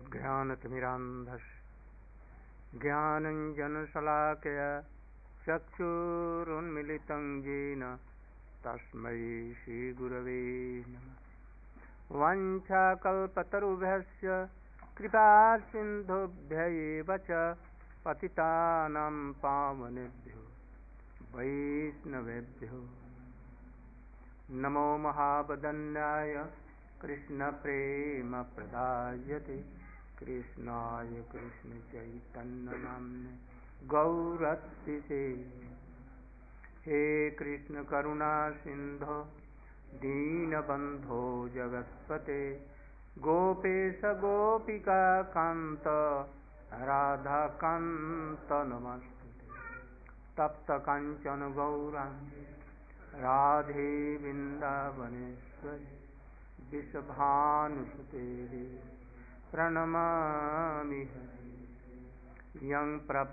ज्ञानतिमिरान्धस्य ज्ञानञ्जनशलाकया चक्षुरुन्मिलितं येन तस्मै श्रीगुरवे नमः। वाञ्छाकल्पतरुभ्यश्च कृपासिन्धुभ्यैव च पतितानां पावनेभ्यो वैष्णवेभ्यो नमो महावदन्याय कृष्णप्रेमप्रदायते कृष्णाय कृष्णचैतन्यनाम्ने गौरत्तिसे। हे कृष्ण करुणा सिन्धो दीनबन्धो जगत्पते गोपेश गोपिका कान्त राधाकान्त नमस्तुते। तप्त काञ्चन गौराङ्गी राधे वृन्दावनेश्वरी वृषभानुसुते प्रणमामि हरि। यं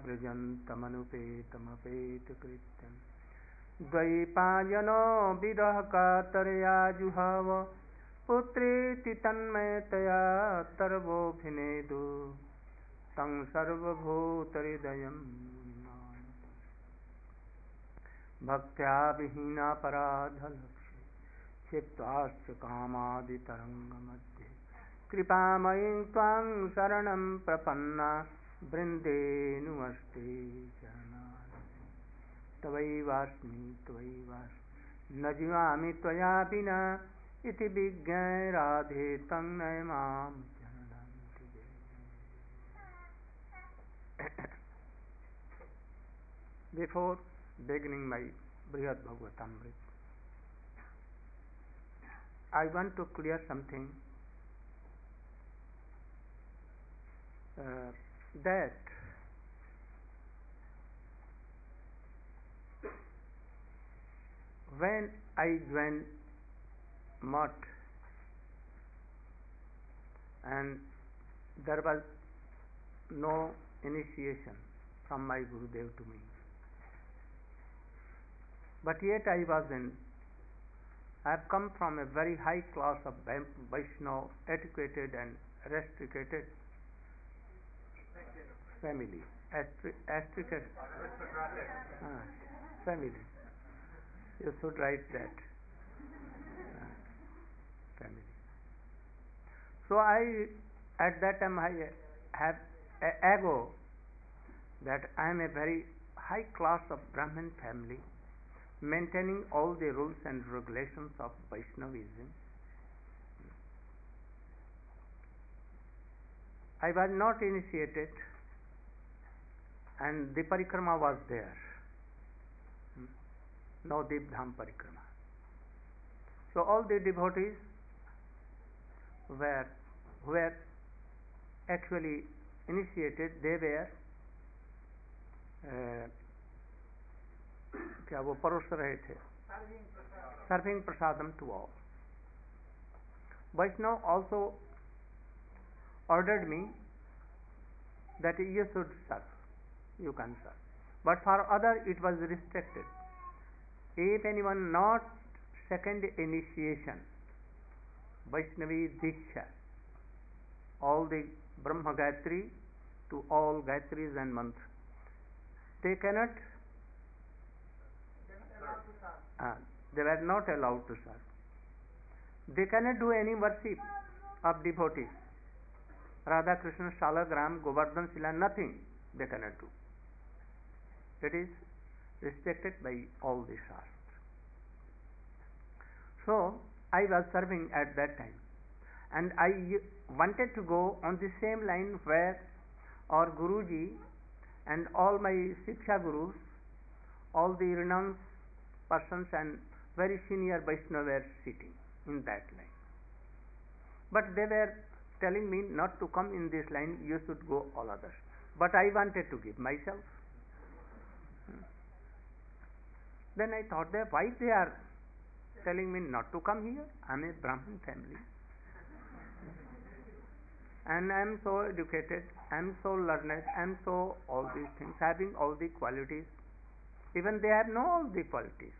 प्रव्रजन्तमनुपेतमपेतकृत्यं द्वैपायनो विरह कातरया जुहाव पुत्रेति तन्मयतया तरवोऽभिनेदु तं सर्वभूतहृदयं भक्त्या विहीनापराधलक्ष्ये क्षिप्ताश्च कामादितरङ्गमध्ये कृपामयीं त्वां शरणं प्रपन्ना वृन्दे नुमस्ते चरणारविन्दे। त्वयैवास्मि न जीवामि त्वया विना इति विज्ञाय राधे तं नयमां चरणन्ति ते। Before beginning my Brihad Bhagavatamrita, I want to clear something, that when I joined Math and there was no initiation from my Gurudev to me, but yet I have come from a very high class of Vaishnava, educated and restricted family, family. You should write that, family. So at that time I have an ego that I am a very high class of Brahmin family, maintaining all the rules and regulations of Vaishnavism. I was not initiated, and the parikrama was there, no Deep Dham parikrama. So all the devotees who were actually initiated, they were क्या वो परोस रहे थे, serving prasadam to all. Vaishnava also ordered me that you should serve, you can serve. But for other it was restricted. If anyone not second initiation, Vaishnavi Diksha, all the Brahma Gayatri to all Gayatris and mantras, they cannot, they were not allowed to serve. They cannot do any worship of devotees. Radha Krishna, Shalagram, Govardhan, Sila, nothing they cannot do. It is restricted by all the Shastras. So I was serving at that time, and I wanted to go on the same line where our Guruji and all my Shiksha Gurus, all the renowned persons and very senior Vaishnavas were sitting in that line. But they were telling me not to come in this line, you should go all others. But I wanted to give myself. Then I thought that why they are telling me not to come here? I am a Brahmin family. And I am so educated, I am so learned, I am so all these things, having all the qualities. Even they have no all the qualities.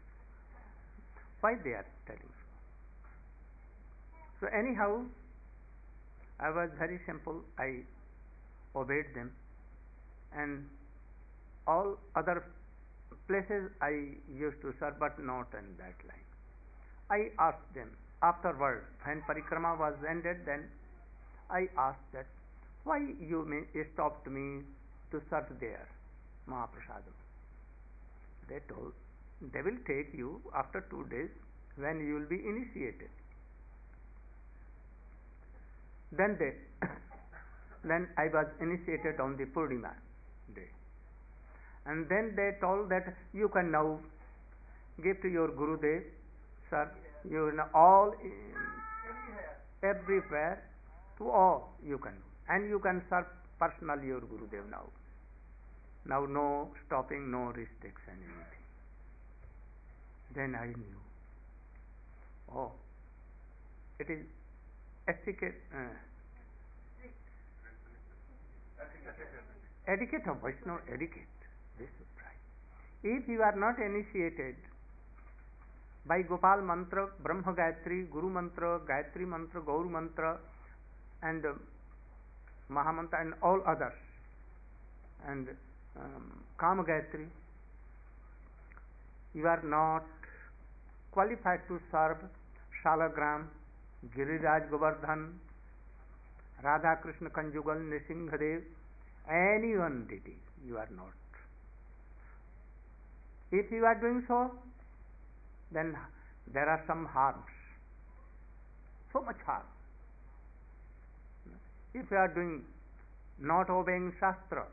Why they are telling so? So anyhow, I was very simple. I obeyed them, and all other places I used to serve, but not in that line. I asked them afterward, when parikrama was ended, then I asked that why you stopped me to serve there, Mahaprasadam. They told they will take you after 2 days when you will be initiated. Then then I was initiated on the Purnima day, and then they told that you can now give to your Gurudev, sir. You know all everywhere to all you can do, and you can serve personally your Gurudev now. Now no stopping, no restriction, anything. Then I knew, oh, it is etiquette, etiquette of Vaishnava etiquette. This is right. If you are not initiated by Gopal mantra, Brahma Gayatri, Guru mantra, Gayatri mantra, Gaur mantra, and Mahamantra, and all others, and Kama Gayatri, you are not qualified to serve Shalagram, Giriraj Govardhan, Radha Krishna Conjugal, Nrsimhadev, any one deity. You are not. If you are doing so, then there are some harms, so much harm. If you are doing not obeying Shastra,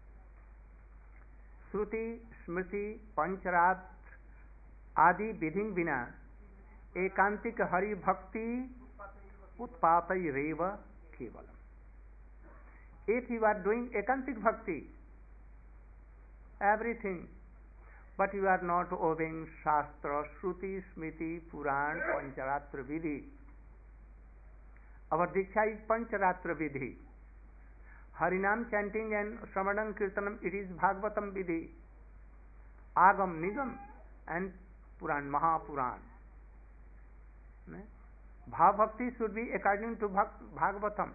Shruti, Smriti, Pancharat, Adi Vidhin Vina, Ekantik Hari Bhakti Utpatai Reva Kevalam. If you are doing Ekantik Bhakti, everything, but you are not obeying Shastra, Shruti, Smriti, Puran, Pancharatra Vidhi. Our Diksha is Pancharatra Vidhi. Harinam chanting and Shravanam Kirtanam, it is Bhagavatam Vidhi. Agam, Nigam, and Puran, Mahapuran. Bhav Bhakti should be according to Bhagavatam.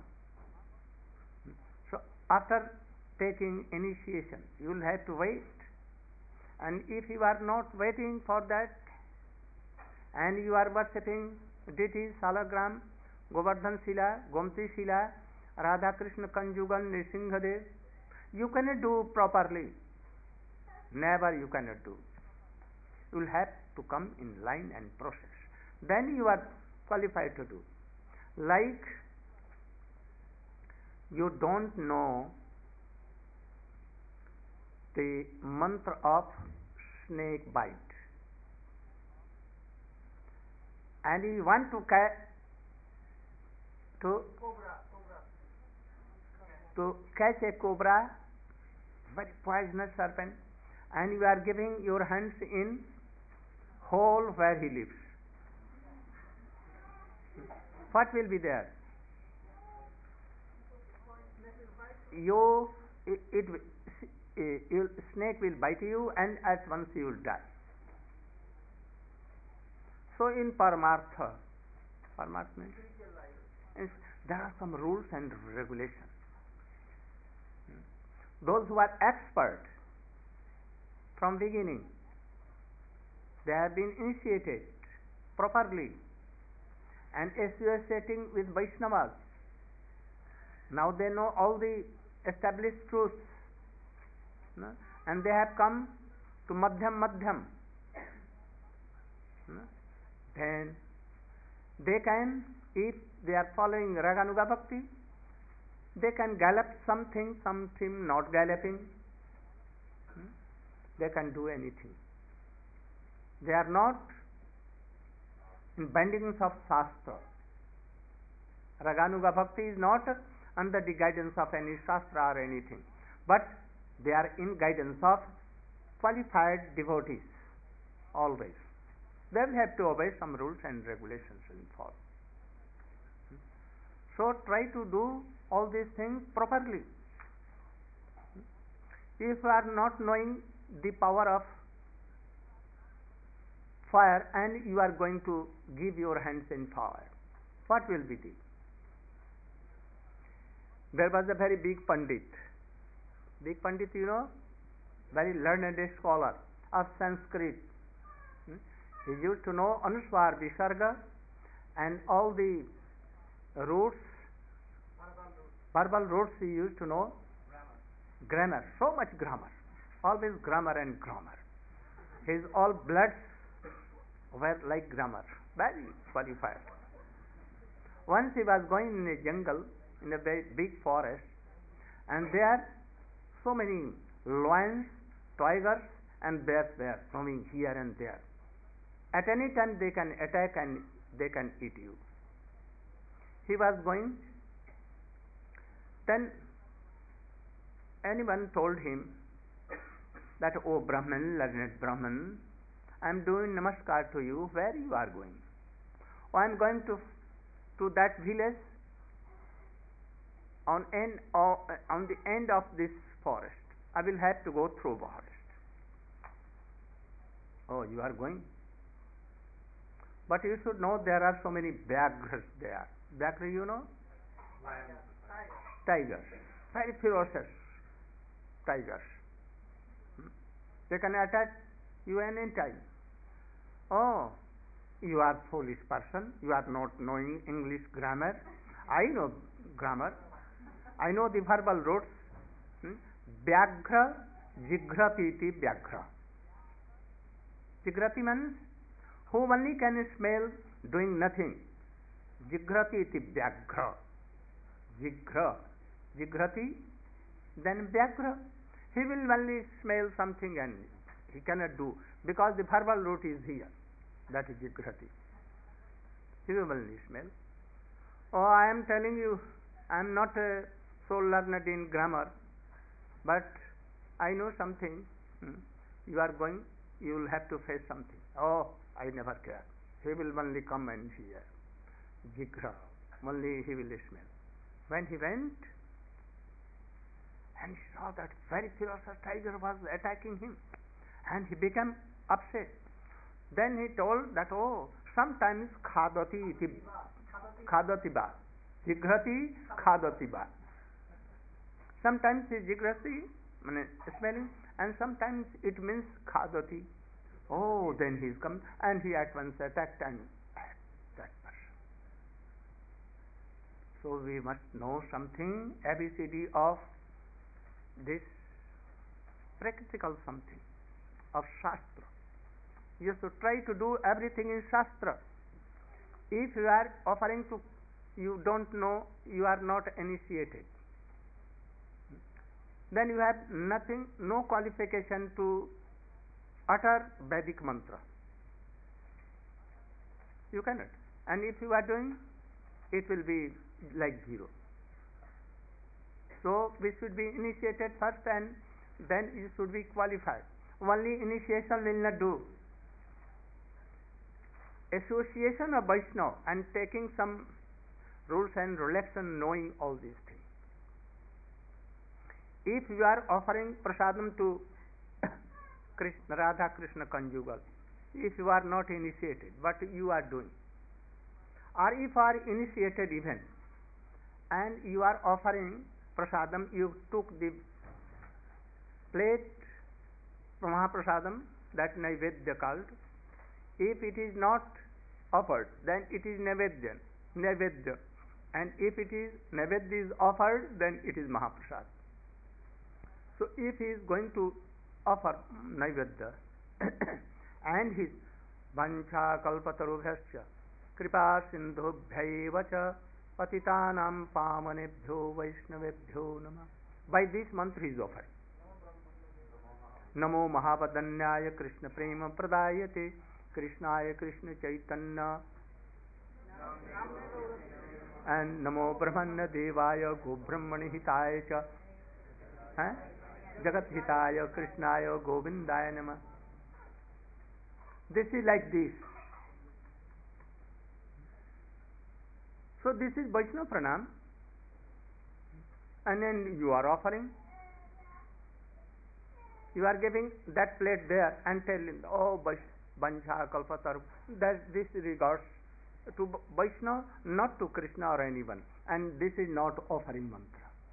So after taking initiation, you will have to wait. And if you are not waiting for that, and you are worshipping deities, Salagram, Govardhan Shila, Gomti Shila, Radha Krishna Conjugal, Nrsimhadev, you cannot do properly. Never you cannot do. You will have to come in line and process. Then you are qualified to do. Like you don't know the mantra of snake bite, and you want to catch a cobra, very poisonous serpent, and you are giving your hands in hole where he lives. What will be there? Snake will bite you, and at once you will die. So in Paramartha means there are some rules and regulations. Those who are expert from beginning, they have been initiated properly and associating with Vaishnavas. Now they know all the established truths, and they have come to Madhyam. Then they can, if they are following Raganuga Bhakti, they can gallop something not galloping. They can do anything. They are not in bindings of Shastra. Raganuga Bhakti is not under the guidance of any Shastra or anything, but they are in guidance of qualified devotees always. They will have to obey some rules and regulations and follow. So try to do all these things properly. If you are not knowing the power of fire and you are going to give your hands in fire, what will be the? There was a very big Pandit. Big Pandit, very learned scholar of Sanskrit. Hmm? He used to know Anuswar, Visarga, and all the roots, verbal roots he used to know. Grammar, so much grammar. Always grammar and grammar. His all bloods were like grammar. Very qualified. Once he was going in a jungle, in a very big forest, and there so many lions, tigers, and bears were roaming here and there. At any time they can attack and they can eat you. He was going, then anyone told him that, "Oh Brahman, learned Brahman, I am doing namaskar to you. Where you are going?" "Oh, I am going to that village on the end of this forest. I will have to go through forest." "Oh, you are going? But you should know there are so many Vyagras there." Vyagra, you know? Tigers. Very ferocious tigers. They can attack you any time. "Oh, you are foolish person. You are not knowing English grammar. I know grammar. I know the verbal roots. Vyagra, jigrati iti vyagra. Jigrati means who only can smell doing nothing. Jigrati iti vyagra. Jigra. Jigrati, then vyagra. He will only smell something and he cannot do, because the verbal root is here. That is jigrati. He will only smell. "Oh, I am telling you, I am not so learned in grammar, but I know something. You are going, you will have to face something." "Oh, I never care. He will only come and hear. Jigra. Only he will smell." When he went and he saw that very ferocious tiger was attacking him, and he became upset. Then he told that, "Oh, sometimes khadati iti khadati ba. Jigrati khadati ba." Sometimes he jigrati, smelling, and sometimes it means khadati. "Oh, then he is come," and he at once attacked and that person. So we must know something, ABCD of this practical something of Shastra. You should try to do everything in Shastra. If you are offering to, you don't know, you are not initiated, then you have nothing, no qualification to utter Vedic mantra. You cannot. And if you are doing, it will be like zero. So we should be initiated first, and then you should be qualified. Only initiation will not do. Association of Vaishnava and taking some rules and regulations, knowing all these things. If you are offering prasadam to Krishna, Radha Krishna conjugal, if you are not initiated, what you are doing? Or if you are initiated even, and you are offering prasadam, you took the plate Mahaprasadam, that Naivedya called. If it is not offered, then it is Naivedya. And if it is Naivedya is offered, then it is Mahaprasad. So if he is going to offer Naivedya and his Vancha kalpatarubhyascha kripa sindhubhyaiva cha patitanam pamanebhyo vaishnavebhyo namah. By this mantra he is offered. Namo Mahavadanyaya Krishna Prema Pradayate Krishnaya Krishna Chaitanya and Namo Brahmanya Devaya Go Brahmani Hitaya Cha Jagat Hitaya Krishnaya Govindaya Namah. This is like this. So this is Vaishnava Pranam, and then you are offering. You are giving that plate there and telling, "Oh, Vancha Kalpatar," that this regards to Vaishnava, not to Krishna or anyone, and this is not offering mantra.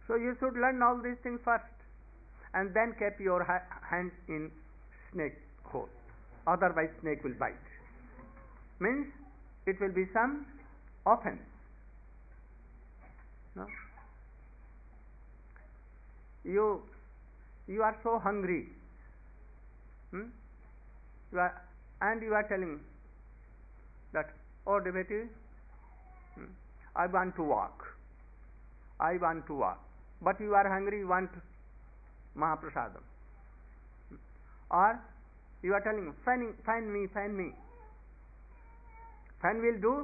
So you should learn all these things first, and then keep your hand in snake hole. Otherwise, snake will bite. Means it will be some offense. No? You are so hungry. And you are telling that, oh devotee, I want to walk. I want to walk. But you are hungry, you want Mahaprasadam. Or you are telling, fan me. Fan will do.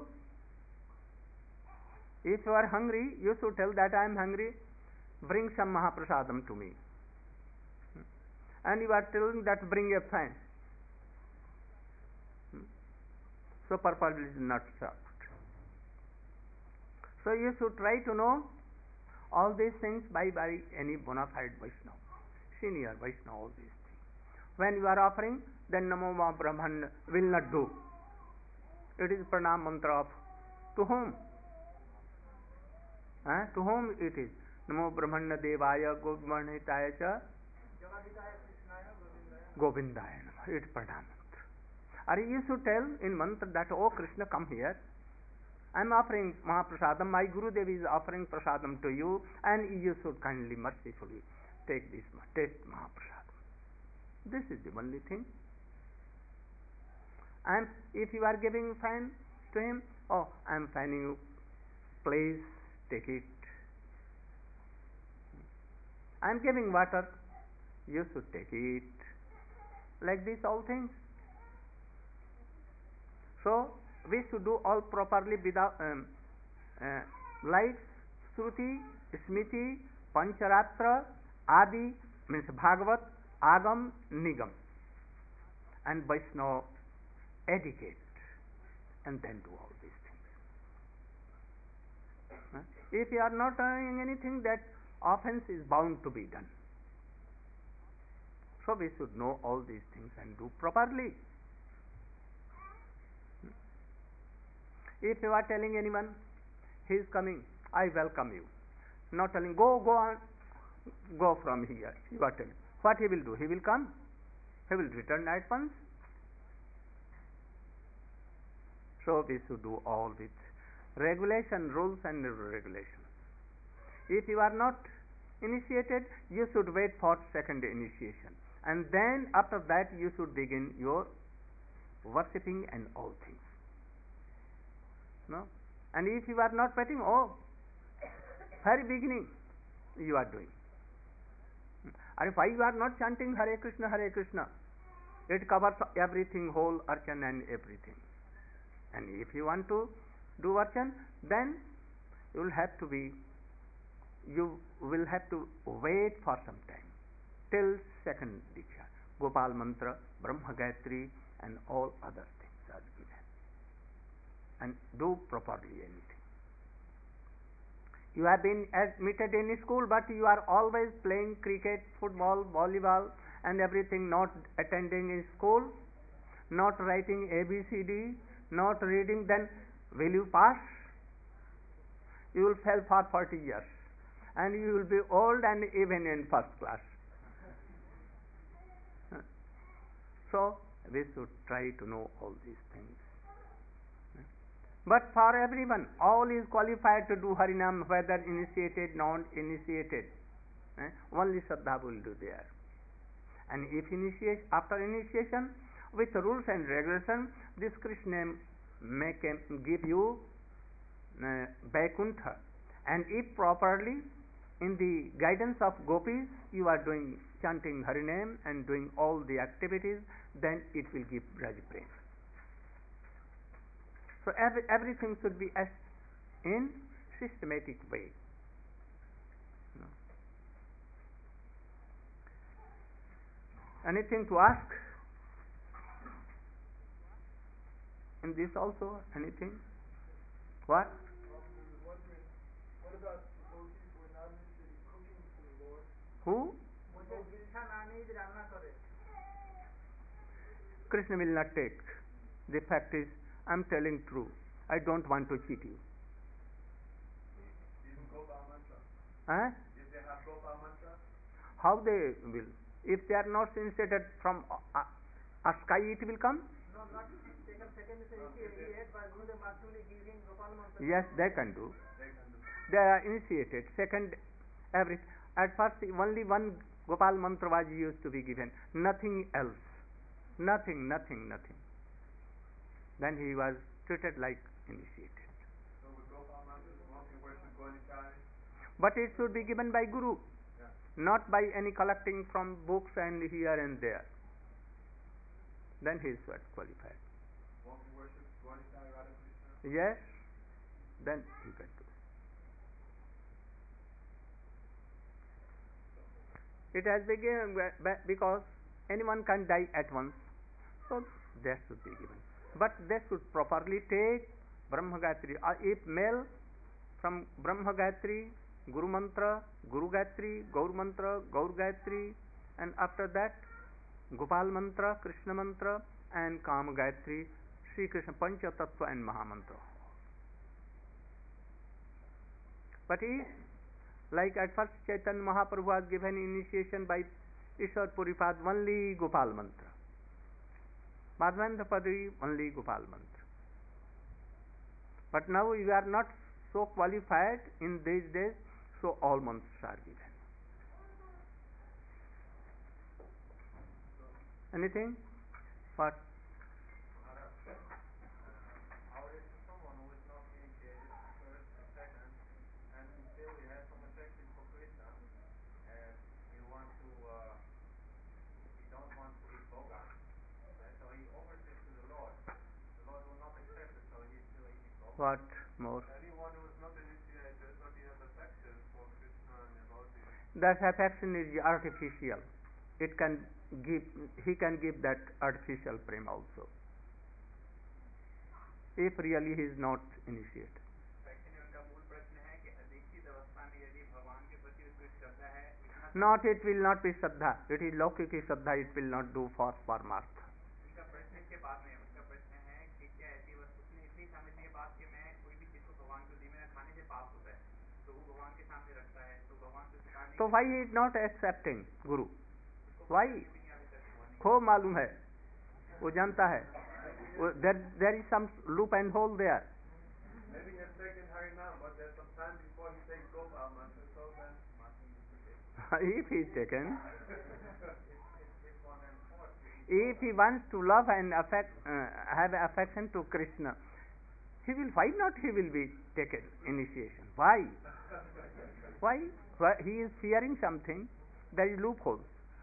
If you are hungry, you should tell that I am hungry, bring some Mahaprasadam to me. And you are telling that bring a fan. So purpose is not served. So you should try to know all these things by any bona fide Vaishnava, senior Vaishnava, all these things. When you are offering, then Namo Ma Brahman will not do. It is pranam mantra of to whom? To whom it is? Namo Brahmana Devaya Govardhanitaya Cha Govindaya Namah. It is pranam mantra. Or you should tell in mantra that, oh Krishna, come here. I am offering Mahaprasadam, my Gurudev is offering Prasadam to you, and you should kindly, mercifully take this, taste Mahaprasadam. This is the only thing. And if you are giving fan to him, oh, I am fanning you, please take it. I am giving water, you should take it. Like this, all things. So, we should do all properly without like Shruti, Smriti, Pancharatra, Adi, means Bhagavat, Agam, Nigam, and Vaishnava educate, and then do all these things. If you are not doing anything, that offense is bound to be done. So we should know all these things and do properly. If you are telling anyone, he is coming, I welcome you. Not telling, go on, go from here. You are telling. What he will do? He will come. He will return at once. So we should do all with regulation, rules and regulations. If you are not initiated, you should wait for second initiation. And then after that you should begin your worshipping and all things. No? And if you are not waiting, very beginning you are doing. And why you are not chanting Hare Krishna, Hare Krishna? It covers everything, whole archan and everything. And if you want to do archan, then you will have to wait for some time till second Diksha. Gopal Mantra, Brahma Gayatri and all other things are given. And do properly anything. You have been admitted in school, but you are always playing cricket, football, volleyball and everything, not attending in school, not writing ABCD, not reading, then will you pass? You will fail for 40 years and you will be old and even in first class. So we should try to know all these things. But for everyone, all is qualified to do Harinam, whether initiated, non-initiated. Only Shraddha will do there. And if after initiation, with rules and regulations, this Krishna may give you Vaikuntha. And if properly, in the guidance of gopis, you are doing chanting Harinam and doing all the activities, then it will give Braj Prem. So everything should be in systematic way. No. Anything to ask? In this also, anything? What? What about devotees who are not interested in cooking for the Lord? Who? Krishna will not take. The fact is, I am telling true. I don't want to cheat you. Even Gopal Mantra. Huh? If they How they will? If they are not initiated from a sky, it will come? No, not taken second initiate, but Gurudev actually giving Gopal Mantra. Yes, they can do. They can do. They are initiated. Second, every at first only one Gopal mantra was used to be given, nothing else, nothing. Then he was treated like initiated. So with Gopal Mantra, monkey worship Gaudichai. But it should be given by Guru, Yeah. not by any collecting from books and here and there. Then he is qualified. Monkey worship Gaudichai Radha Krishna. Yes, then he can do. It has begun because anyone can die at once, so that should be given. But they should properly take Brahma Gayatri. If male, from Brahma Gayatri, Guru Mantra, Guru Gayatri, Gaur Mantra, Gaur Gayatri, and after that Gopal Mantra, Krishna Mantra, and Kama Gayatri, Sri Krishna Pancha Tattva and Maha Mantra. But if, like at first Chaitanya Mahaprabhu was given initiation by Ishwar Puripad, only Gopal Mantra. Madhavendra Padri, only Gopal Mantra. But now you are not so qualified in these days, so all mantras are given. Anything? What? How is someone who is not initiated first and second, and still he has some affection for Krishna, and he wants to, he don't want to eat bhoga, right? So he offers it to the Lord. The Lord will not accept it, so he's still eating bhoga. What more? Anyone who is not initiated, but he has affection for Krishna and devotees. That affection is artificial. It can give, he can give that artificial prema also, if really he is not initiated. Not, it will not be Shraddha. It is Laukiki Shraddha, it will not do for Paramartha. So why he is not accepting Guru? Why? खूब मालूम है, वो जानता है. There is some loop and hole there. Maybe he has taken Harinam, but there's some time before he takes Gopal Mantra, so then If he is taken, if he wants to love and have affection to Krishna, why not he will be taken initiation? Why? Why? He is fearing something. There is loophole.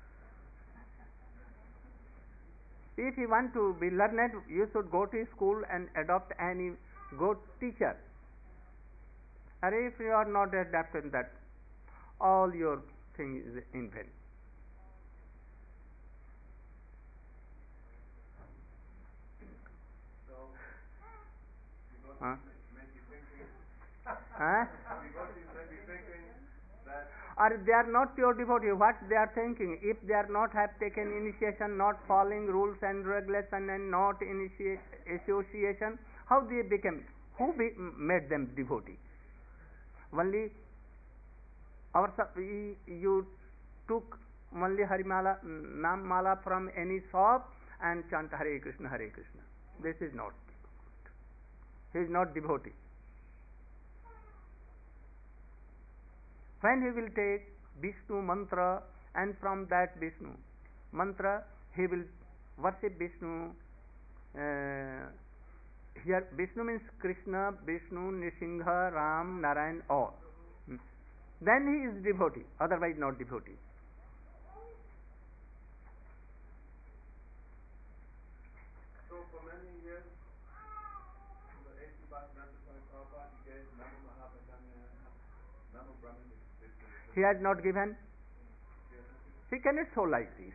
If you want to be learned, you should go to school and adopt any good teacher. Or if you are not adapted that, all your thing is in vain. So, Huh? maybe thinking, Huh? maybe thinking that Or they are not pure devotee, what they are thinking? If they are not have taken initiation, not following rules and regulation, and not association, how they became? Who made them devotee? Only you took only Harimala, Nam Mala from any shop and chant Hare Krishna, Hare Krishna. This is not good. He is not devotee. When he will take Vishnu mantra, and from that Vishnu mantra he will worship Vishnu. Here Vishnu means Krishna, Vishnu, Nisingha, Ram, Narayan, all. Then he is devotee, otherwise not devotee. so for many years, the A.C. Bhaktivedanta Swami Prabhupada, he gave Namo Mahabhajanya, Namo Brahman. He has not given. He cannot show like this.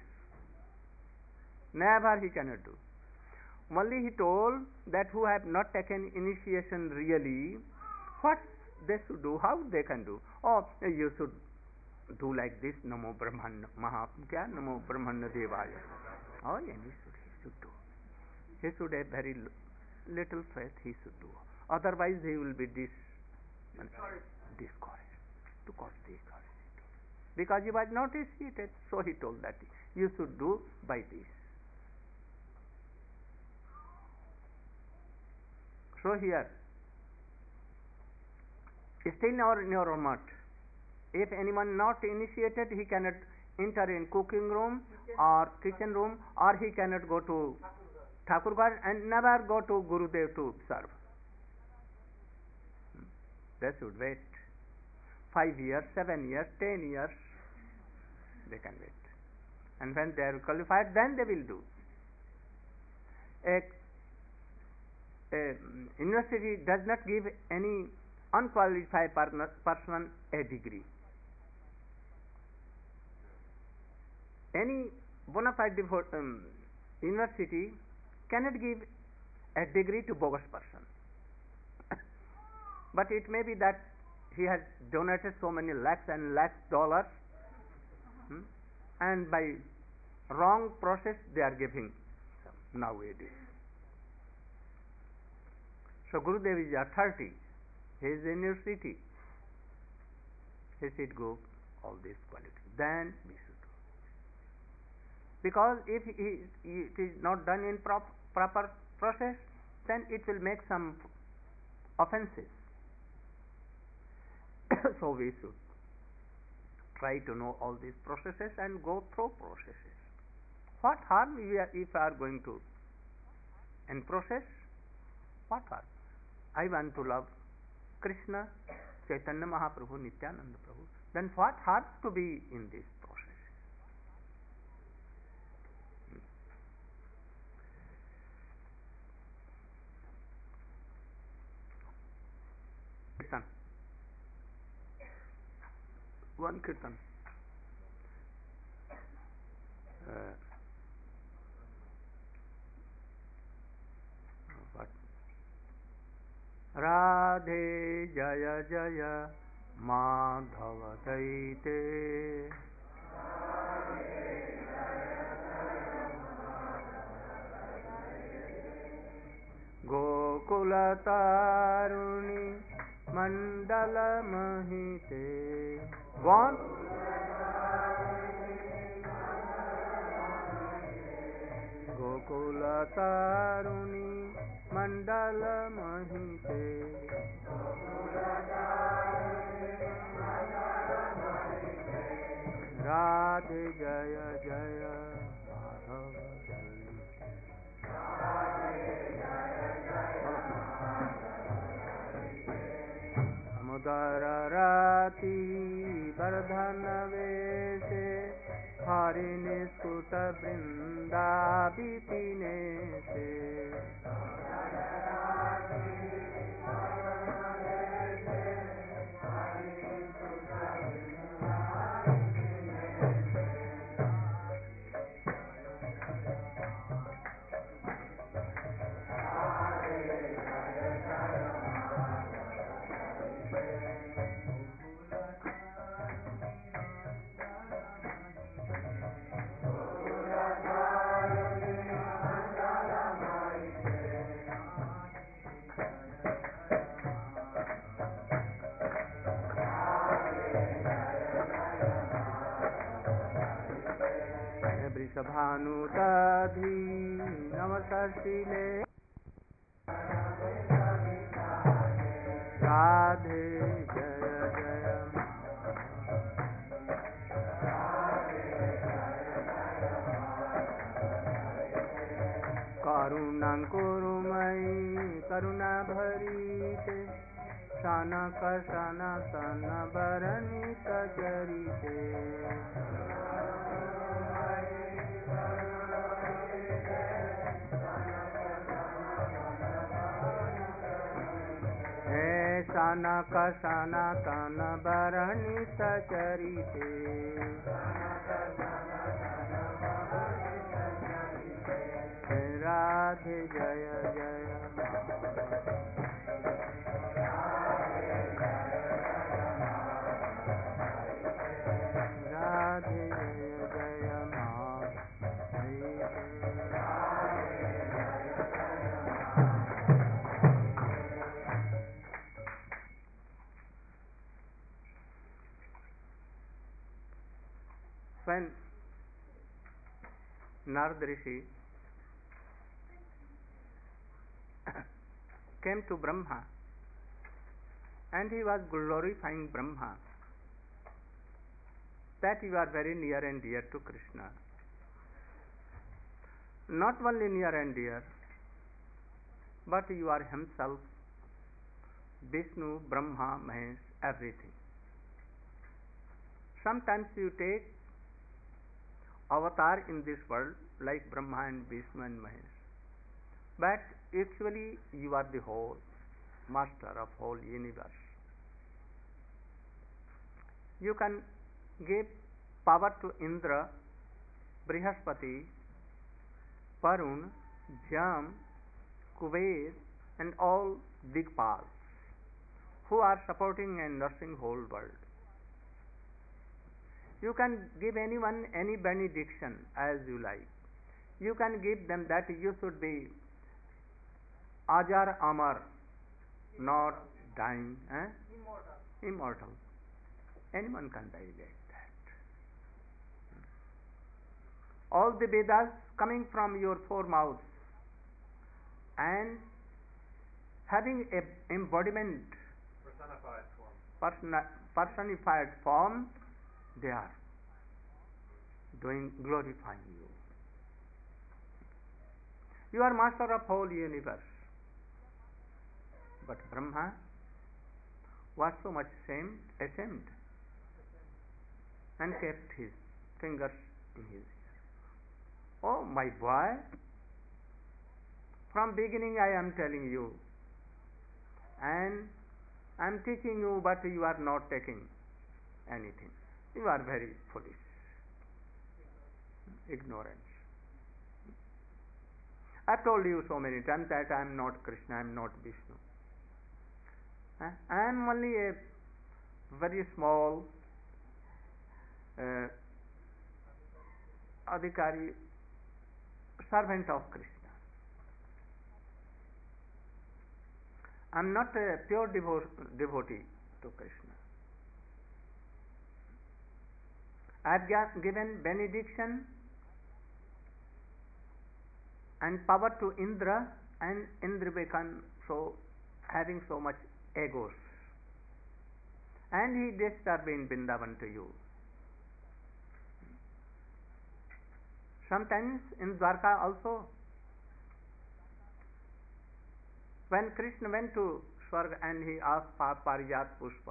Never he cannot do. Only he told that who have not taken initiation really, what they should do, how they can do. Oh, you should do like this, Namo Brahman Namo Brahman Devaya. Oh, yeah, he should do. He should have very little faith, he should do. Otherwise he will be discouraged. To cause discouraged. because he was not initiated. So he told that you should do by this. So here, still in our mat, if anyone not initiated, he cannot enter in cooking room or kitchen room, or he cannot go to Thakurgar and never go to Gurudev to serve. They should wait 5 years, 7 years, 10 years. They can wait, and when they are qualified, then they will do. A university does not give any unqualified person a degree. Any bona fide university cannot give a degree to bogus person. But it may be that he has donated so many lakhs and lakhs dollars, and by wrong process they are giving nowadays. So Gurudev is authority. He is in your city. He should go all these qualities. Then we should go. Because if it is not done in proper process, then it will make some offenses. So we should try to know all these processes and go through processes. What harm if we are going to in process? What harm? I want to love Krishna, Chaitanya Mahaprabhu, Nityananda Prabhu. Then what harm to be in this process? Kirtan. One kirtan. What? Radhe Jaya Jaya Madhava Daite Gokula Taruni Mandala Mahite. Go on. Gokula Taruni Mandala Mahite. Radhe Jaya Jaya Madhava Samudara Rati Vardhana Vese Harini Suta Vrinda Bipine Se. Vrishabhanutadhi Namasarsile Radhe Jaya Jaya Karunam Kurumai Karuna Bharite Sanaka Sanatana Bharanita Charite. Sanaka Sanatana Bharanita Charite. Radhe Jaya Jaya Radhe Jaya Jaya when Narad Rishi came to Brahma and he was glorifying Brahma that you are very near and dear to Krishna. Not only near and dear, but you are himself, Vishnu, Brahma, Mahesh, everything. Sometimes you take avatar in this world like Brahma and Vishnu and Mahesh, but actually you are the whole master of whole universe. You can give power to Indra, Brihaspati, Varun, Jam, Kuber and all Digpals who are supporting and nursing whole world. You can give anyone any benediction as you like. You can give them that you should be Ajar Amar, not dying, immortal. Anyone can die like that. All the Vedas coming from your four mouths and having a embodiment, personified form, they are glorifying you. You are master of whole universe. But Brahma was so much ashamed and kept his fingers in his ear. Oh my boy, from beginning I am telling you and I am teaching you, but you are not taking anything. You are very foolish. Ignorance. I've told you so many times that I am not Krishna, I am not Vishnu. I am only a very small adhikari, servant of Krishna. I am not a pure devotee to Krishna. I have given benediction and power to Indra, and Indra became having so much egos, and he disturbed in Vrindavan to you. Sometimes in Dwarka also, when Krishna went to Swarga and he asked for Parijat Pushpa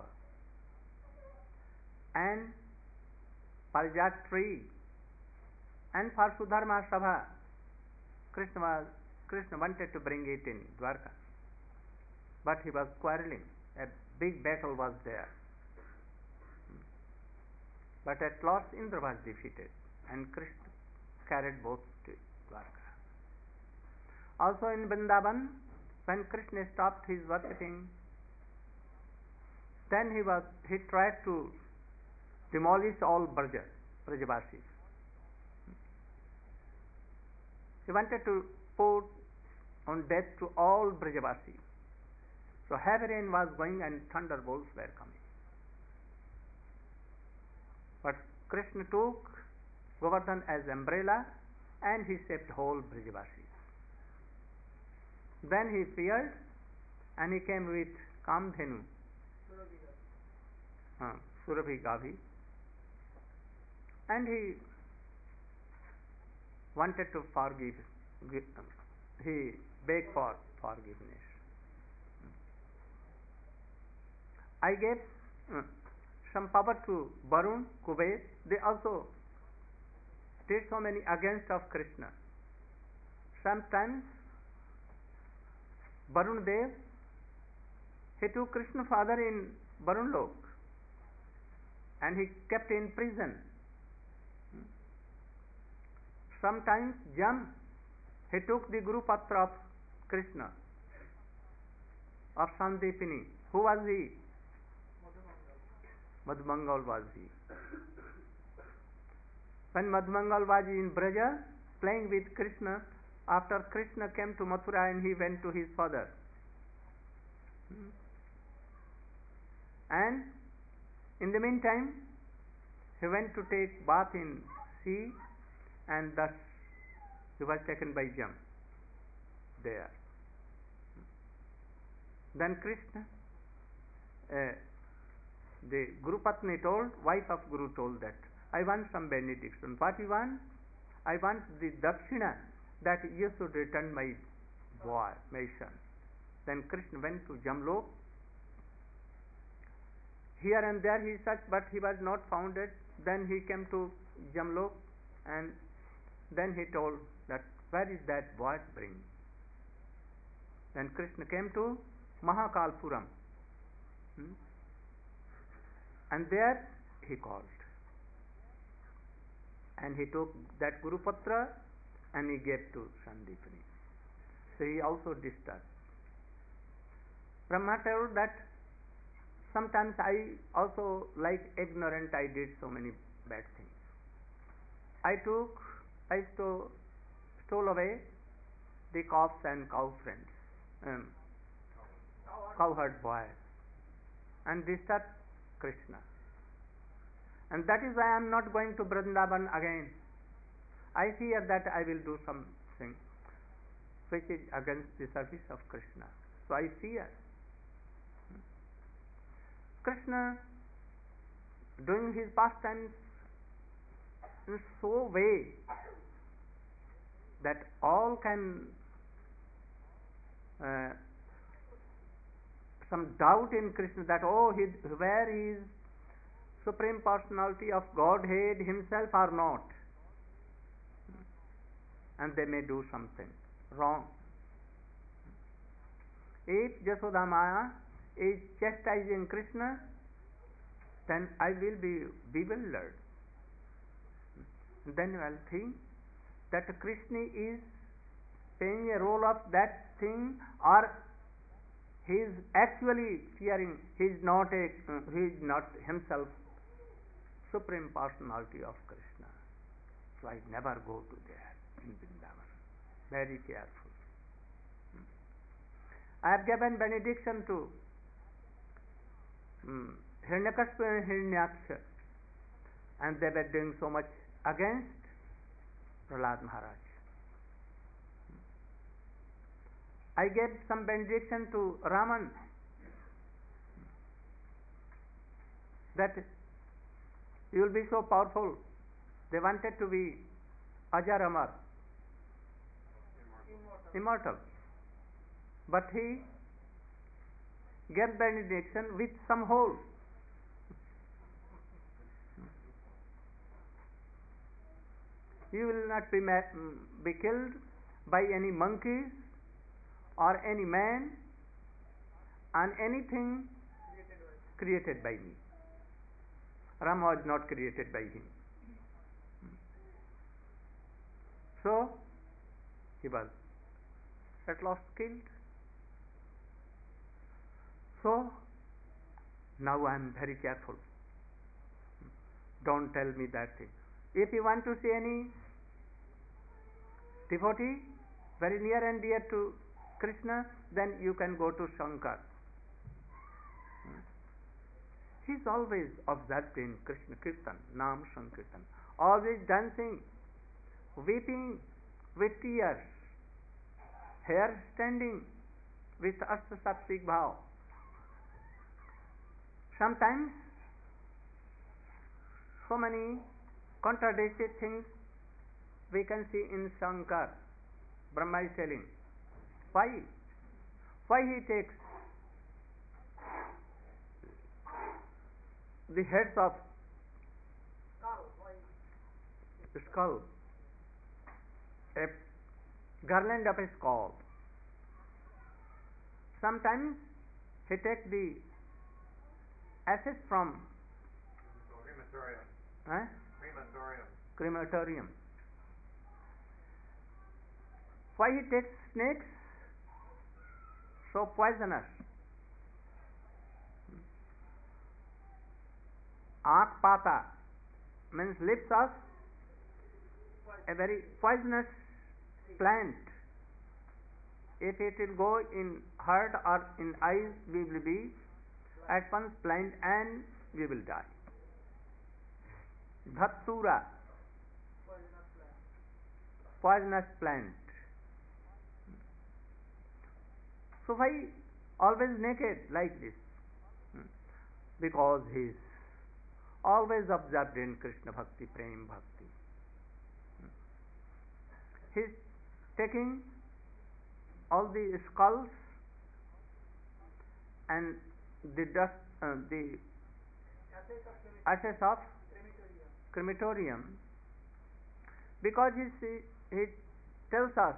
and Parijat tree and for Sudharma Sabha, Krishna wanted to bring it in Dwarka, but he was quarreling. A big battle was there, but at last Indra was defeated and Krishna carried both to Dwarka. Also in Vrindavan, when Krishna stopped his worshipping, then he tried to demolish all Brajavasis. He wanted to put on death to all Brajavasis. So heavy rain was going and thunderbolts were coming. But Krishna took Govardhan as umbrella and he saved whole Brajavasis. Then he feared and he came with Kamdhenu, Surabhi Gavi, and he wanted to forgive. He begged for forgiveness. I gave some power to Varun, Kuber. They also did so many against of Krishna. Sometimes Varun Dev, he took Krishna father in Varun Lok and he kept in prison. Sometimes Jam, he took the Guru Patra of Krishna, of Sandipini. Who was he? Madhumangal was he. When Madhumangal was in Braja playing with Krishna, after Krishna came to Mathura and he went to his father. And in the meantime, he went to take bath in sea, and thus he was taken by Jam there. Then Krishna, the Guru Patni told, wife of Guru told that, I want some benediction. What you want? I want the dakshina, that you should return my boy, my son. Then Krishna went to Jamlok. Here and there he searched, but he was not found. Then he came to Jamlok, and then he told that, where is that boy bring? Then Krishna came to Mahakalpuram, and there he called, and he took that Guru Patra and he gave to Sandipani. So he also disturbed. Brahma told that sometimes I also, like ignorant, I did so many bad things. I stole away the calves and cow friends, cowherd boy, and disturbed Krishna. And that is why I am not going to Vrindavan again. I fear that I will do something which is against the service of Krishna. So I fear. Krishna doing his pastimes in so way that all can some doubt in Krishna that, oh, where he is Supreme Personality of Godhead himself or not, and they may do something wrong. If Jashoda Maya is chastising Krishna, then I will be bewildered. Then I will think that Krishna is playing a role of that thing, or he is actually fearing. He is not himself Supreme Personality of Krishna. So I never go to there in Vrindavan. Very careful. I have given benediction to Hiranyakashipu and Hiranyaksha, and they were doing so much against Prahlad Maharaj. I gave some benediction to Raman, that you will be so powerful. They wanted to be Ajar Amar, immortal. But he gave benediction with some hole. You will not be killed by any monkeys or any man and anything created by me. Rama was not created by him. So he was at last killed. So now I am very careful. Don't tell me that thing. If you want to see any devotee very near and dear to Krishna, then you can go to Shankar. He is always observed in Krishna Kirtan, Nam Sankirtan, always dancing, weeping with tears, hair standing with Asta Satvik Bhav. Sometimes so many contradicted things we can see in Shankar. Brahma is telling. Why? Why he takes the heads of skull, a garland of a skull. Sometimes he takes the ashes from crematorium. Why he takes snakes? So poisonous. Aak pata means lips of a very poisonous plant. If it will go in heart or in eyes, we will be at once blind and we will die. Dhattura poisonous plant. So why always naked like this? Because he is always absorbed in Krishna Bhakti, Prem Bhakti. He is taking all the skulls and the dust, the ashes of crematorium, because he tells us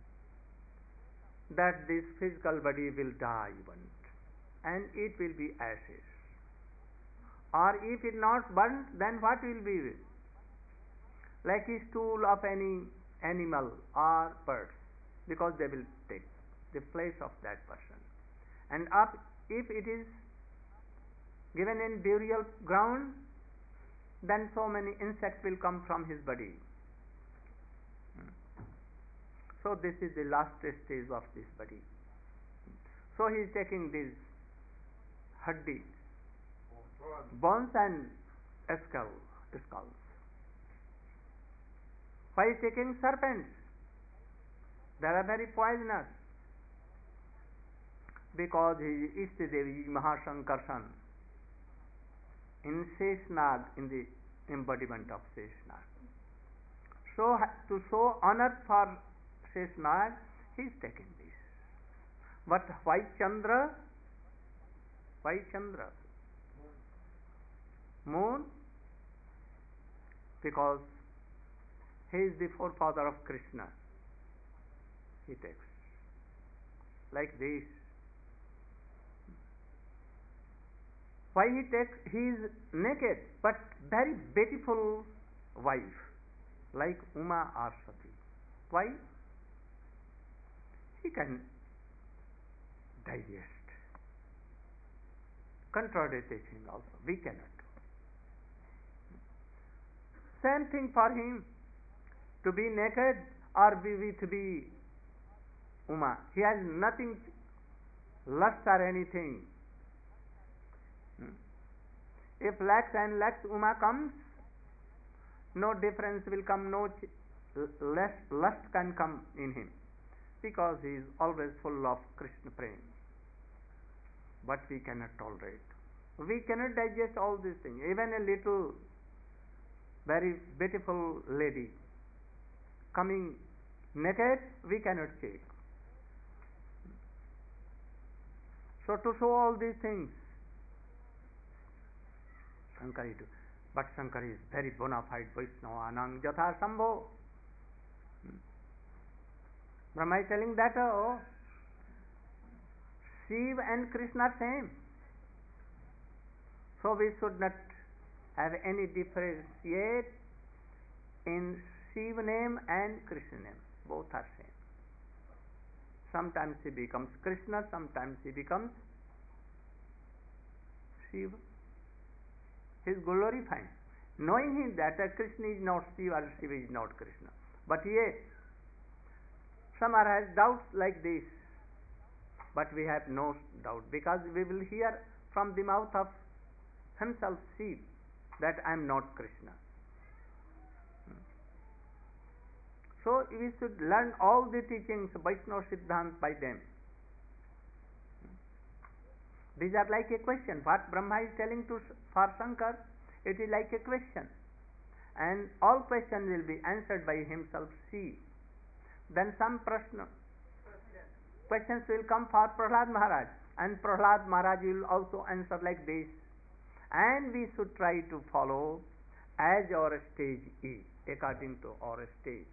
that this physical body will die one, and it will be ashes. Or if it not burnt, then what will be? Like a stool of any animal or birds, because they will take the flesh of that person. And if it is given in burial ground, then so many insects will come from his body. So this is the last stage of this body. So he is taking these haddi, bones and skulls. Why is taking serpents? They are very poisonous. Because he is Ishtadevi Mahashankarshan in Sheshnag, in the embodiment of Sheshnag. So to show honor for Sheshnag, he is taking this. But why Chandra? Why Chandra? Moon? Because he is the forefather of Krishna. He takes like this. Why he takes? He is naked, but very beautiful wife, like Uma or Sati. Why? He can digest, contradicting also. We cannot. Same thing for him, to be naked or to be Uma. He has nothing, lust or anything. If lakhs and lakhs Uma comes, no difference will come, no less lust can come in him, because he is always full of Krishna prem. But we cannot tolerate. We cannot digest all these things. Even a little, very beautiful lady coming naked, we cannot check. So to show all these things, Shankari do. But Shankari is very bona fide Vaishnava, Anang Jatha Sambho. Brahma is telling that Shiv and Krishna are same. So we should not have any differentiate in Shiv name and Krishna name. Both are same. Sometimes he becomes Krishna, sometimes he becomes Shiva. He is glorifying, knowing him that Krishna is not Shiva or Shiva is not Krishna. But yet, some has doubts like this. But we have no doubt, because we will hear from the mouth of himself, Shiva, that I am not Krishna. So we should learn all the teachings, Vaishnava Siddhant, by them. These are like a question. What Brahma is telling to for Shankar, it is like a question. And all questions will be answered by himself, Shiva. Then some questions will come for Prahlad Maharaj, and Prahlad Maharaj will also answer like this. And we should try to follow as our stage is, according to our stage.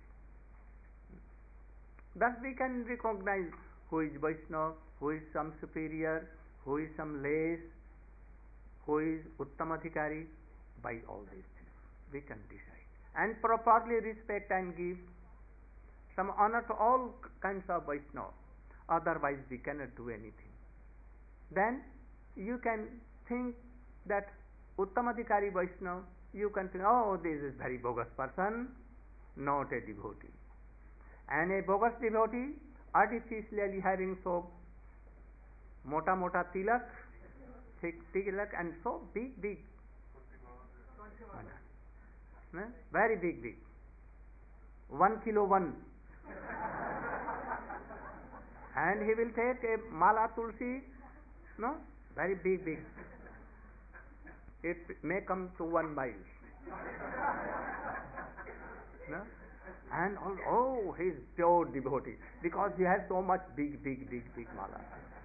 Thus we can recognize who is Vaishnava, who is some superior, who is some less, who is Uttamadhikari. By all these things we can decide and properly respect and give some honor to all kinds of Vaishnava. Otherwise we cannot do anything. Then you can think that Uttamadhikari Vaishnava, you can think, oh, this is very bogus person, not a devotee. And a bogus devotee, artificially having so mota tilak, thick tilak, and so big, very big. 1 kilo 1 And he will take a mala tulsi, no, very big, big. It may come to 1 mile. No? And oh, he is pure devotee because he has so much big, big, big, big mala.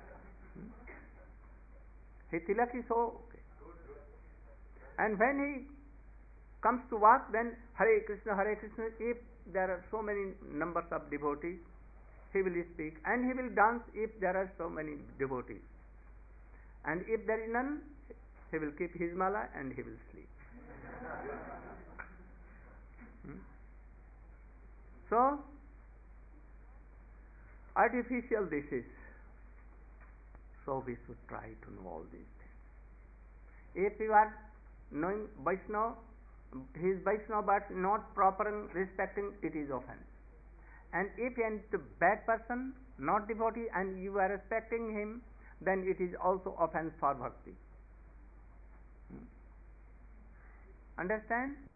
His tilak is so okay. And when he comes to walk, then Hare Krishna, if there are so many numbers of devotees, he will speak, and he will dance if there are so many devotees. And if there is none, he will keep his mala and he will sleep. So, artificial this is. So we should try to know all these things. If you are knowing Vaishnava, he is Vaishnava but not proper in respecting, it is offense. And if he is a bad person, not devotee, and you are respecting him, then it is also offense for bhakti. Understand?